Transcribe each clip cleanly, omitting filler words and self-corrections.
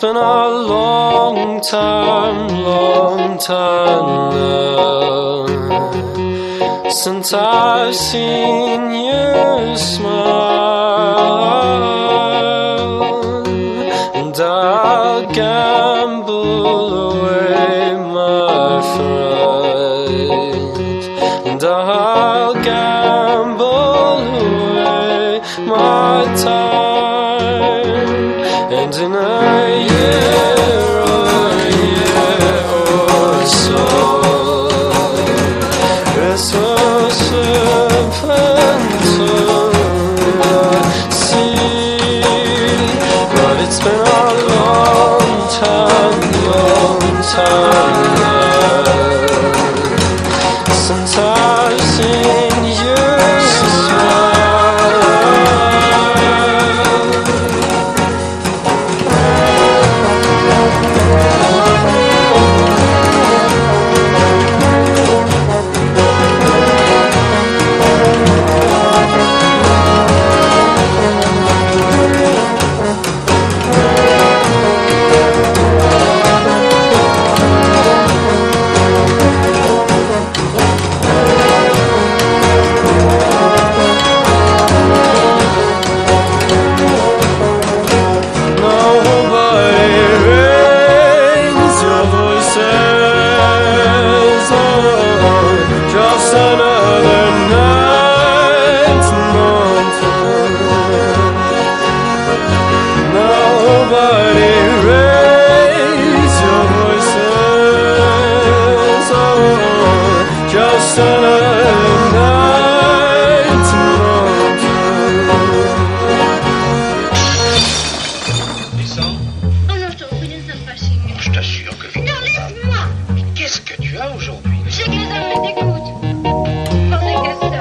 been a long time now since I've seen you smile, and I'll gamble away my fright, and I'll gamble away my time, and in a year or so, this will slip into the sea. But it's been a long time since I've seen you smile. Just another night nobody raise your voices. Just another night Descends. Oh non, je t'en prie, laisse-moi me fâcher. Je t'assure que... Non, laisse-moi. Qu'est-ce que tu as aujourd'hui? J'ai que les hommes me dégoûtent. Pensez qu'à ça.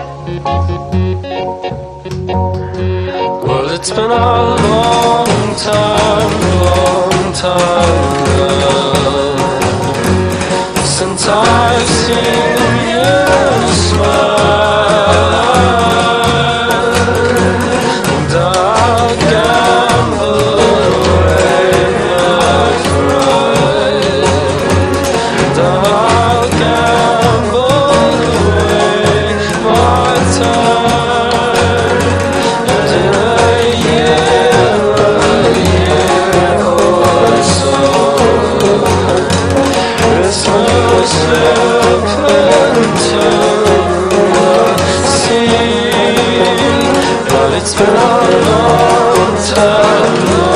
Well, it's been a long time now since I've seen you smile, and I'll gamble away my fright, and I'll gamble away my time, and in a year or so, this will slip into the sea. But it's been a long time